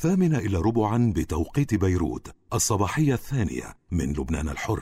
8:15 بتوقيت بيروت، الصباحية الثانية من لبنان الحر.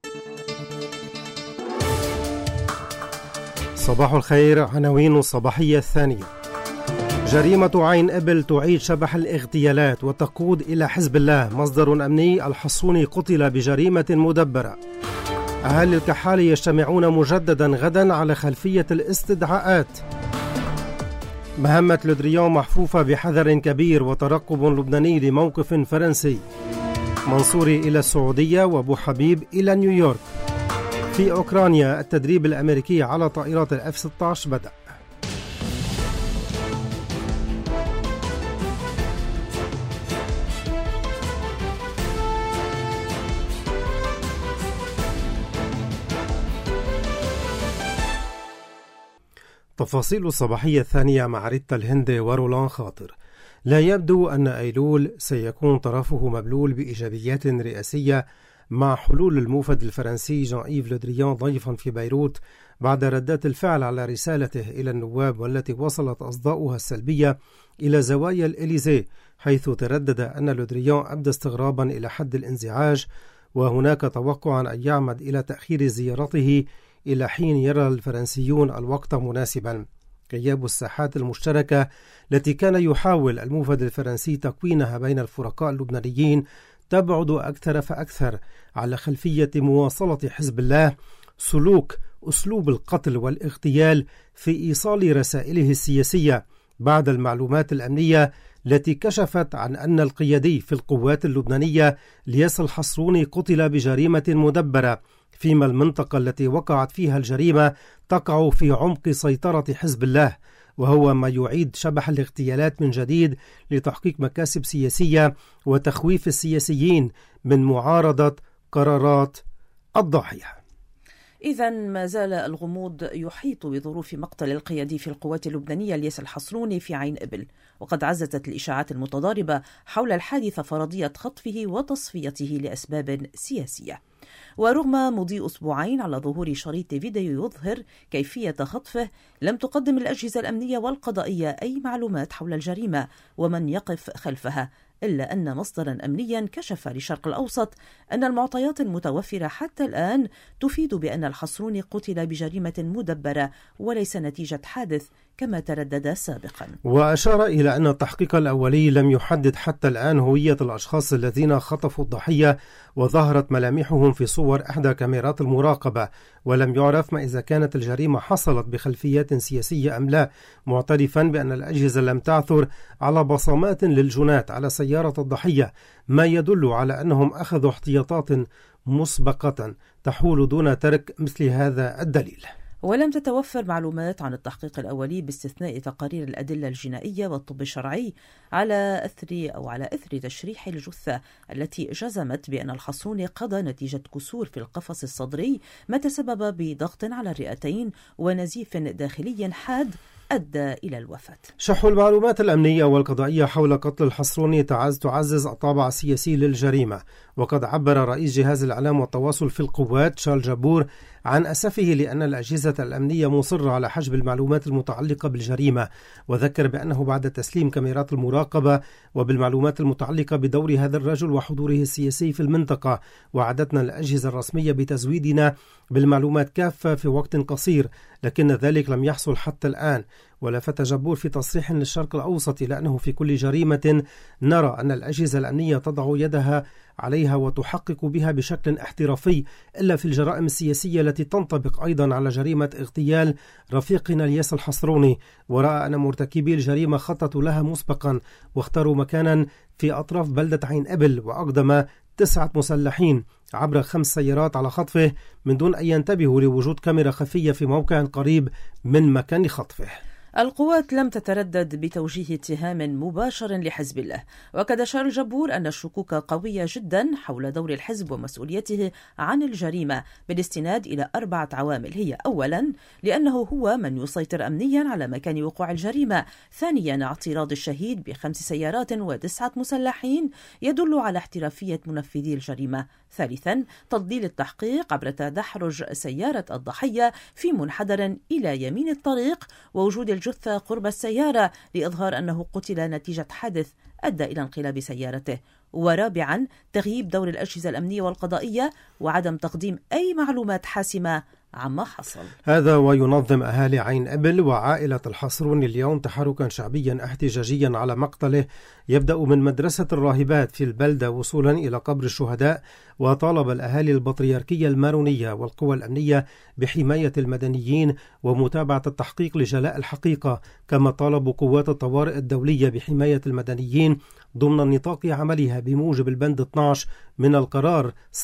صباح الخير. عناوين الصباحية الثانية: جريمة عين إبل تعيد شبح الاغتيالات وتقود إلى حزب الله. مصدر أمني: الحصوني قتل بجريمة مدبرة. أهالي الكحالة يجتمعون مجددا غدا على خلفية الاستدعاءات. مهمة لودريان محفوفة بحذر كبير وترقب لبناني لموقف فرنسي. منصوري إلى السعودية وأبو حبيب إلى نيويورك. في أوكرانيا التدريب الأمريكي على طائرات الF-16 بدأ. تفاصيل الصباحية الثانية مع ريتا الهندي ورولان خاطر. لا يبدو أن أيلول سيكون طرفه مبلول بإيجابيات رئاسية مع حلول الموفد الفرنسي جان إيف لودريان ضيفا في بيروت بعد ردات الفعل على رسالته إلى النواب، والتي وصلت أصداؤها السلبية إلى زوايا الإليزيه، حيث تردد أن لودريان أبدى استغرابا إلى حد الانزعاج، وهناك توقع أن يعمد إلى تأخير زيارته إلى حين يرى الفرنسيون الوقت مناسبا. غياب الساحات المشتركة التي كان يحاول الموفد الفرنسي تكوينها بين الفرقاء اللبنانيين تبعد أكثر فأكثر على خلفية مواصلة حزب الله سلوك أسلوب القتل والاغتيال في إيصال رسائله السياسية، بعد المعلومات الأمنية التي كشفت عن أن القيادي في القوات اللبنانية الياس الحصروني قتل بجريمة مدبرة، فيما المنطقة التي وقعت فيها الجريمة تقع في عمق سيطرة حزب الله، وهو ما يعيد شبح الاغتيالات من جديد لتحقيق مكاسب سياسية وتخويف السياسيين من معارضة قرارات الضاحية. إذن ما زال الغموض يحيط بظروف مقتل القيادي في القوات اللبنانية الياس الحصروني في عين إبل، وقد عززت الإشاعات المتضاربة حول الحادث فرضية خطفه وتصفيته لأسباب سياسية. ورغم مضي أسبوعين على ظهور شريط فيديو يظهر كيفية خطفه، لم تقدم الأجهزة الأمنية والقضائية أي معلومات حول الجريمة ومن يقف خلفها، إلا أن مصدرا أمنيا كشف لشرق الأوسط أن المعطيات المتوفرة حتى الآن تفيد بأن الحصروني قتل بجريمة مدبرة وليس نتيجة حادث كما تردد سابقا. وأشار إلى أن التحقيق الأولي لم يحدد حتى الآن هوية الأشخاص الذين خطفوا الضحية، وظهرت ملامحهم في صور إحدى كاميرات المراقبة، ولم يعرف ما إذا كانت الجريمة حصلت بخلفيات سياسية أم لا، معترفا بأن الأجهزة لم تعثر على بصمات للجنات على سيارة الضحية، ما يدل على أنهم أخذوا احتياطات مسبقة تحول دون ترك مثل هذا الدليل. ولم تتوفر معلومات عن التحقيق الأولي باستثناء تقارير الأدلة الجنائية والطب الشرعي على أثر تشريح الجثة التي جزمت بأن الحصروني قضى نتيجة كسور في القفص الصدري، ما تسبب بضغط على الرئتين ونزيف داخلي حاد أدى إلى الوفاة. شح المعلومات الأمنية والقضائية حول قتل الحصروني تعزز الطابع السياسي للجريمة، وقد عبر رئيس جهاز الإعلام والتواصل في القوات شارل جابور عن أسفه لأن الأجهزة الأمنية مصرة على حجب المعلومات المتعلقة بالجريمة، وذكر بأنه بعد تسليم كاميرات المراقبة وبالمعلومات المتعلقة بدور هذا الرجل وحضوره السياسي في المنطقة، وعدتنا الأجهزة الرسمية بتزويدنا بالمعلومات كافة في وقت قصير، لكن ذلك لم يحصل حتى الآن. ولفت جبور في تصريح للشرق الأوسط إلى أنه في كل جريمة نرى أن الأجهزة الأمنية تضع يدها عليها وتحقق بها بشكل احترافي، إلا في الجرائم السياسية التي تنطبق أيضا على جريمة اغتيال رفيقنا الياس الحصروني، ورأى أن مرتكبي الجريمة خططوا لها مسبقا واختاروا مكانا في أطراف بلدة عين إبل، وأقدم 9 مسلحين عبر 5 سيارات على خطفه من دون أن ينتبهوا لوجود كاميرا خفية في موقع قريب من مكان خطفه. القوات لم تتردد بتوجيه اتهام مباشر لحزب الله، وقد أشار الجبور أن الشكوك قوية جدا حول دور الحزب ومسؤوليته عن الجريمة بالاستناد إلى 4 عوامل. هي: أولا، لأنه هو من يسيطر أمنيا على مكان وقوع الجريمة. ثانيا، اعتراض الشهيد ب5 سيارات و9 مسلحين يدل على احترافية منفذي الجريمة. ثالثا، تضليل التحقيق عبر تدحرج سيارة الضحية في منحدر إلى يمين الطريق ووجود الجثة قرب السيارة لإظهار أنه قتل نتيجة حادث أدى إلى انقلاب سيارته. ورابعا تغييب دور الأجهزة الأمنية والقضائية وعدم تقديم أي معلومات حاسمة عما حصل. هذا وينظم أهالي عين إبل وعائلة الحصرون اليوم تحركا شعبيا احتجاجيا على مقتله يبدأ من مدرسة الراهبات في البلدة وصولا إلى قبر الشهداء. وطالب الأهالي البطريركية المارونية والقوى الأمنية بحماية المدنيين ومتابعة التحقيق لجلاء الحقيقة، كما طالبوا قوات الطوارئ الدولية بحماية المدنيين ضمن نطاق عملها بموجب البند 12 من القرار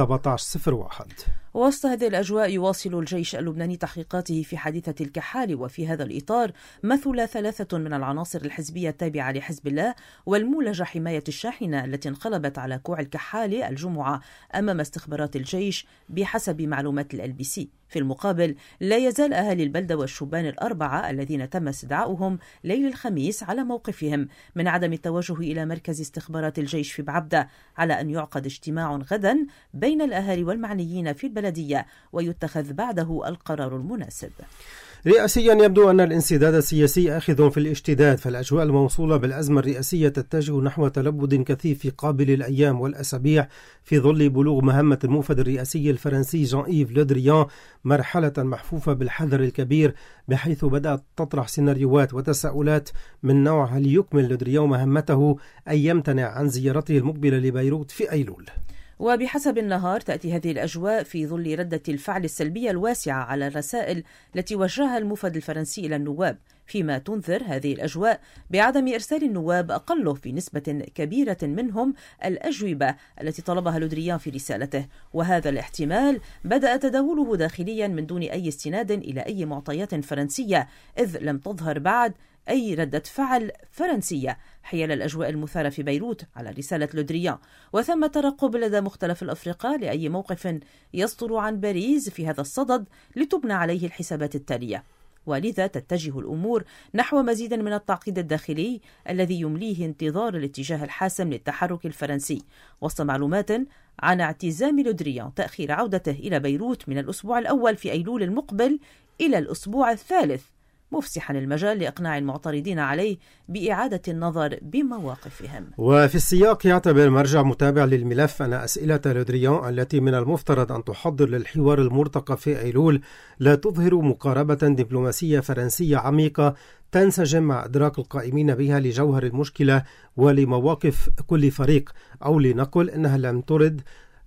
1701. وسط هذه الأجواء يواصل الجيش اللبناني تحقيقاته في حادثة الكحال، وفي هذا الإطار مثل 3 من العناصر الحزبية التابعة لحزب الله والمولجة حماية الشاحنة التي انقلبت على كوع الكحال الجمعة أمام استخبارات الجيش بحسب معلومات LBC. في المقابل لا يزال أهالي البلدة والشبان ال4 الذين تم استدعاؤهم ليل الخميس على موقفهم من عدم التوجه إلى مركز استخبارات الجيش في بعبدة، على أن يعقد اجتماع غدا بين الأهالي والمعنيين في البلدية ويتخذ بعده القرار المناسب. رئاسيا يبدو أن الانسداد السياسي آخذ في الاشتداد، فالأجواء الموصولة بالأزمة الرئاسية تتجه نحو تلبد كثيف في قابل الأيام والأسابيع في ظل بلوغ مهمة الموفد الرئاسي الفرنسي جان إيف لو دريان مرحلة محفوفة بالحذر الكبير، بحيث بدأت تطرح سيناريوهات وتساؤلات من نوع هل يكمل لو دريان مهمته أن يمتنع عن زيارته المقبلة لبيروت في أيلول. وبحسب النهار تأتي هذه الأجواء في ظل ردة الفعل السلبية الواسعة على الرسائل التي وجهها الموفد الفرنسي إلى النواب، فيما تنذر هذه الأجواء بعدم إرسال النواب أقله في نسبة كبيرة منهم الأجوبة التي طلبها لو دريان في رسالته. وهذا الاحتمال بدأ تداوله داخليا من دون أي استناد إلى أي معطيات فرنسية، إذ لم تظهر بعد أي ردة فعل فرنسية حيال الأجواء المثارة في بيروت على رسالة لو دريان. وثم ترقب لدى مختلف الأفرقاء لأي موقف يصدر عن باريس في هذا الصدد لتبنى عليه الحسابات التالية. ولذا تتجه الأمور نحو مزيد من التعقيد الداخلي الذي يمليه انتظار الاتجاه الحاسم للتحرك الفرنسي، وسط معلومات عن اعتزام لو دريان تأخير عودته إلى بيروت من الأسبوع الأول في أيلول المقبل إلى الأسبوع الثالث، مفسحا المجال لإقناع المعترضين عليه بإعادة النظر بمواقفهم. وفي السياق يعتبر مرجع متابع للملف أن أسئلة لو دريان التي من المفترض أن تحضر للحوار المرتقب في أيلول لا تظهر مقاربة دبلوماسية فرنسية عميقة تنسجم مع إدراك القائمين بها لجوهر المشكلة ولمواقف كل فريق، أو لنقل أنها لم ترد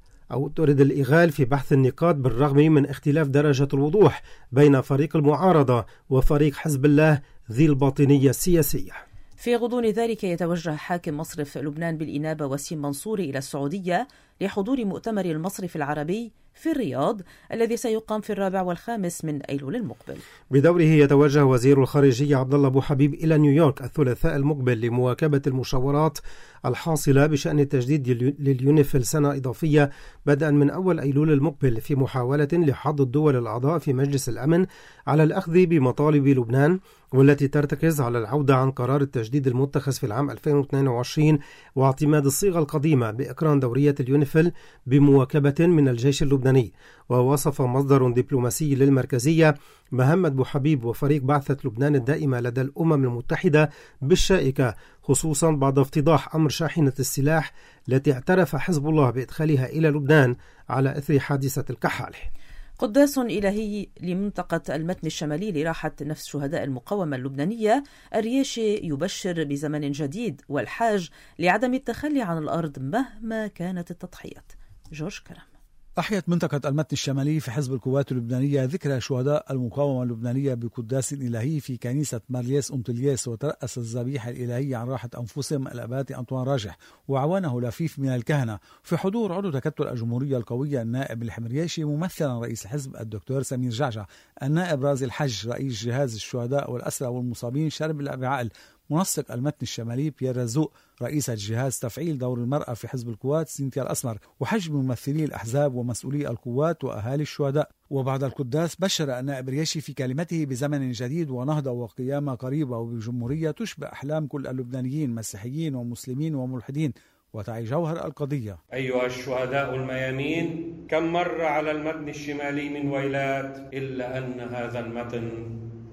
الإغال في بحث النقاط بالرغم من اختلاف درجة الوضوح بين فريق المعارضة وفريق حزب الله ذي الباطنية السياسية. في غضون ذلك يتوجه حاكم مصرف لبنان بالإنابة وسيم منصور إلى السعودية لحضور مؤتمر المصرف العربي في الرياض الذي سيقام في 4 و5 من أيلول المقبل. بدوره يتوجه وزير الخارجية عبد الله أبو حبيب إلى نيويورك الثلاثاء المقبل لمواكبة المشاورات الحاصلة بشأن التجديد لليونيفيل سنة إضافية بدءا من أول أيلول المقبل، في محاولة لحض الدول الأعضاء في مجلس الأمن على الأخذ بمطالب لبنان، والتي ترتكز على العودة عن قرار التجديد المتخذ في العام 2022 واعتماد الصيغة القديمة بإقران دورية اليونيفيل بمواكبة من الجيش اللبناني. ووصف مصدر دبلوماسي للمركزية مهمة أبو حبيب وفريق بعثة لبنان الدائمة لدى الأمم المتحدة بالشائكة، خصوصا بعد افتضاح أمر شاحنة السلاح التي اعترف حزب الله بإدخالها إلى لبنان على إثر حادثة الكحالة. قداس إلهي لمنطقة المتن الشمالي لراحة نفس شهداء المقاومة اللبنانية الرياشي يبشر بزمن جديد، والحاج لعدم التخلي عن الأرض مهما كانت التضحيات. جورج كرم. أحيت منطقة المتن الشمالي في حزب القوات اللبنانية ذكرى شهداء المقاومة اللبنانية بقداس إلهي في كنيسة مارليس أنطلياس، وترأس الذبيحة الإلهية عن راحة أنفسهم الأبات أنطوان راجح وعوانه لفيف من الكهنة، في حضور عضو تكتل الجمهورية القوية النائب الحمرياشي ممثلا رئيس الحزب الدكتور سمير جعجع، النائب رازي الحج رئيس جهاز الشهداء والأسرى والمصابين شرب الأبي عقل، منسق المتن الشمالي بيير رزوق، رئيسة جهاز تفعيل دور المرأة في حزب القوات سينتيا الأسمر، وحج ممثلي الأحزاب ومسؤولي القوات وأهالي الشهداء. وبعد القداس بشر النائب الرياشي في كلمته بزمن جديد ونهضة وقيامة قريبة وبجمهورية تشبه أحلام كل اللبنانيين مسيحيين ومسلمين وملحدين وتعي جوهر القضية. أيها الشهداء الميامين، كم مر على المتن الشمالي من ويلات، إلا أن هذا المتن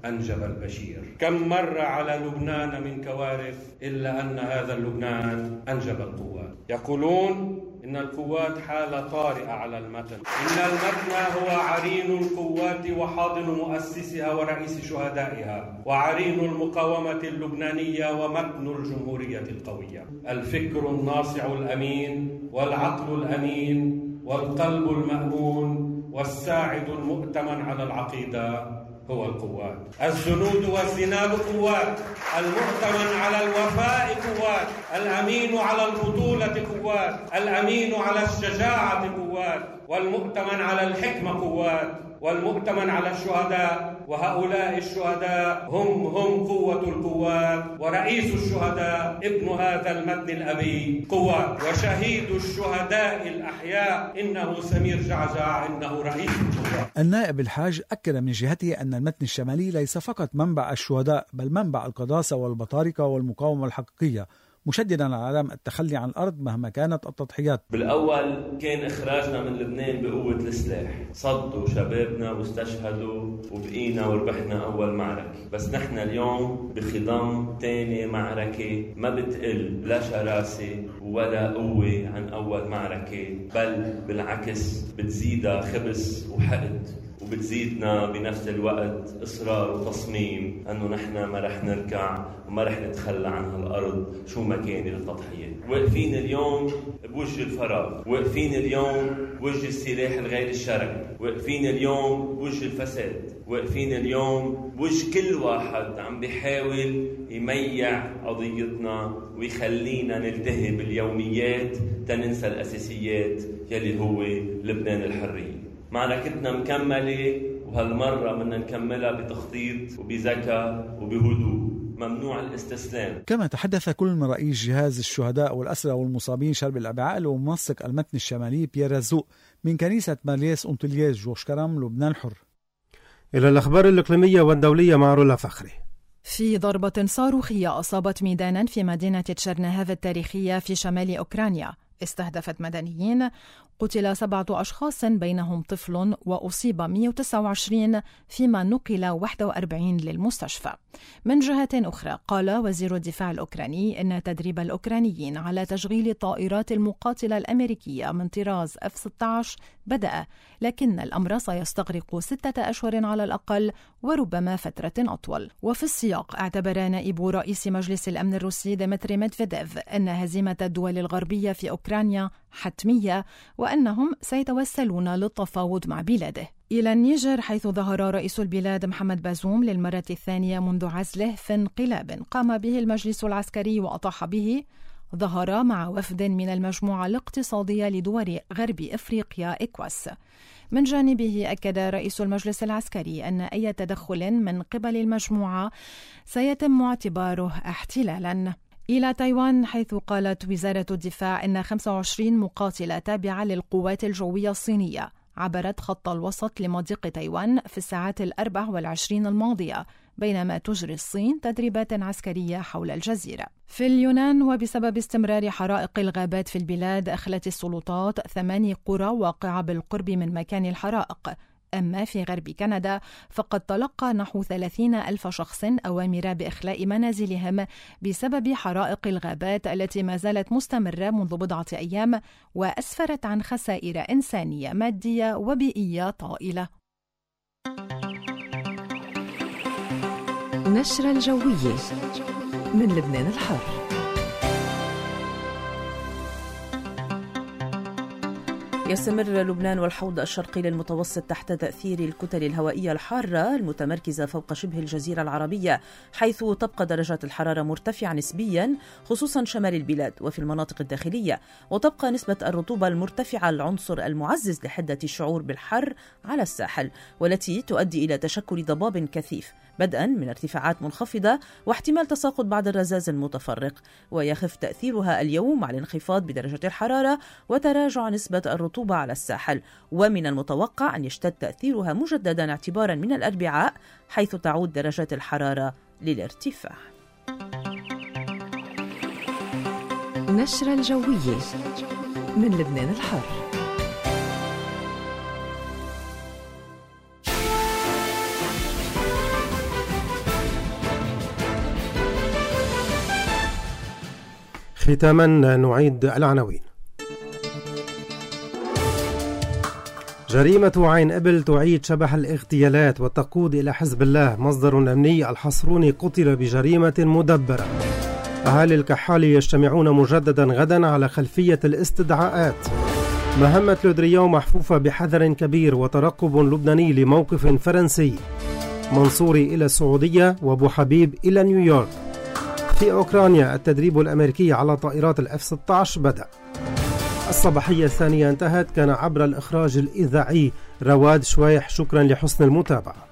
أنجب البشير. كم مر على لبنان من كوارث إلا أن هذا لبنان أنجب القوات. يقولون إن القوات حالة طارئة على المتن. إن المتن هو عرين القوات وحاضن مؤسسها ورئيس شهدائها وعرين المقاومة اللبنانية ومتن الجمهورية القوية. الفكر الناصع الأمين والعقل الأمين والقلب المأمون والساعد المؤتمن على العقيدة هو القوات. الزنود والزناد قوات، المؤتمن على الوفاء قوات، الأمين على البطولة قوات، الأمين على الشجاعة قوات، والمؤتمن على الحكمة قوات، والمؤتمن على الشهداء. وهؤلاء الشهداء هم قوة القوات، ورئيس الشهداء ابن هذا المتن الأبي قوات، وشهيد الشهداء الأحياء إنه سمير جعجع إنه رئيس القوات. النائب الحاج أكد من جهته أن المتن الشمالي ليس فقط منبع الشهداء بل منبع القداسة والبطاركة والمقاومة الحقيقية، مشددا على عدم التخلي عن الأرض مهما كانت التضحيات. بالأول كان إخراجنا من لبنان بقوة السلاح، صدوا شبابنا واستشهدوا وبقينا وربحنا أول معركة، بس نحن اليوم بخضم تاني معركة ما بتقل لا شراسة ولا قوة عن أول معركة، بل بالعكس بتزيدها خبث وحقد، وبتزيدنا بنفس الوقت إصرار وتصميم أنه نحن ما رح نركع وما رح نتخلى عن هالأرض شو ما كان التضحية. واقفين اليوم بوجه الفراغ، واقفين اليوم بوجه السلاح الغير الشرعي، واقفين اليوم بوجه الفساد، واقفين اليوم بوجه كل واحد عم بيحاول يميع قضيتنا ويخلينا نلتهي باليوميات تننسى الأساسيات يلي هو لبنان الحرية. معركتنا مكملة، وهالمرة بدنا نكملها بتخطيط وبذكاء وبهدوء، ممنوع الاستسلام. كما تحدث كل من رئيس جهاز الشهداء والأسرى والمصابين شرب الأبعال ومنسق المتن الشمالي بيير رزوق من كنيسة مارليس أونتلياس جوش كرم لبنان الحر. إلى الأخبار الإقليمية والدولية مع رولا فخري. في ضربة صاروخية أصابت ميدانا في مدينة تشيرنيهيف التاريخية في شمال أوكرانيا استهدفت مدنيين، قتل 7 أشخاص بينهم طفل وأصيب 129 فيما نقل 41 للمستشفى. من جهة أخرى قال وزير الدفاع الأوكراني إن تدريب الأوكرانيين على تشغيل الطائرات المقاتلة الأمريكية من طراز F-16 بدأ، لكن الأمر سيستغرق 6 أشهر على الأقل وربما فترة أطول. وفي السياق اعتبر نائب رئيس مجلس الأمن الروسي ديمتري ميدفيديف أن هزيمة الدول الغربية في أوكرانيا حتمية وأنهم سيتوسلون للتفاوض مع بلاده. إلى النيجر حيث ظهر رئيس البلاد محمد بازوم للمرة الثانية منذ عزله في انقلاب قام به المجلس العسكري وأطاح به. ظهر مع وفد من المجموعة الاقتصادية لدول غرب إفريقيا إكواس. من جانبه أكد رئيس المجلس العسكري أن أي تدخل من قبل المجموعة سيتم اعتباره احتلالاً. إلى تايوان حيث قالت وزارة الدفاع أن 25 مقاتلة تابعة للقوات الجوية الصينية عبرت خط الوسط لمضيق تايوان في الساعات 24 الماضية، بينما تجري الصين تدريبات عسكرية حول الجزيرة. في اليونان وبسبب استمرار حرائق الغابات في البلاد أخلت السلطات 8 قرى واقعة بالقرب من مكان الحرائق. أما في غرب كندا فقد تلقى نحو 30,000 شخص أوامر بإخلاء منازلهم بسبب حرائق الغابات التي ما زالت مستمرة منذ بضعة أيام وأسفرت عن خسائر إنسانية مادية وبيئية طائلة. نشرة الجوية من لبنان الحر. يستمر لبنان والحوض الشرقي للمتوسط تحت تأثير الكتل الهوائية الحارة المتمركزة فوق شبه الجزيرة العربية، حيث تبقى درجات الحرارة مرتفعة نسبيا خصوصا شمال البلاد وفي المناطق الداخلية، وتبقى نسبة الرطوبة المرتفعة العنصر المعزز لحدة الشعور بالحر على الساحل، والتي تؤدي إلى تشكل ضباب كثيف بدءا من ارتفاعات منخفضة واحتمال تساقط بعض الرذاذ المتفرق، ويخف تأثيرها اليوم على الانخفاض بدرجة الحرارة وتراجع نسبة الرطوبة على الساحل، ومن المتوقع أن يشتد تأثيرها مجددا اعتبارا من الأربعاء حيث تعود درجات الحرارة للارتفاع. نشرة الجوية من لبنان الحر. ختاما نعيد العناوين. جريمة عين إبل تعيد شبح الاغتيالات وتقود إلى حزب الله. مصدر أمني: الحصروني قتل بجريمة مدبرة. أهالي الكحال يجتمعون مجددا غدا على خلفية الاستدعاءات. مهمة لودريون محفوفة بحذر كبير وترقب لبناني لموقف فرنسي. منصوري إلى السعودية وأبو حبيب إلى نيويورك. في أوكرانيا التدريب الأمريكي على طائرات الF-16 بدأ. الصباحية الثانية انتهت. كان عبر الإخراج الإذاعي رواد شويح. شكرا لحسن المتابعة.